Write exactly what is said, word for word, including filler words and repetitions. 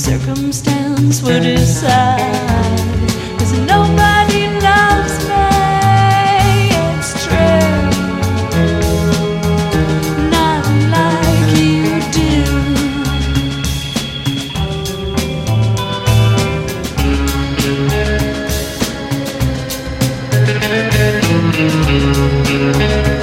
circumstance will decide. 'Cause nobody loves me, it's true, not like you do. Thank you.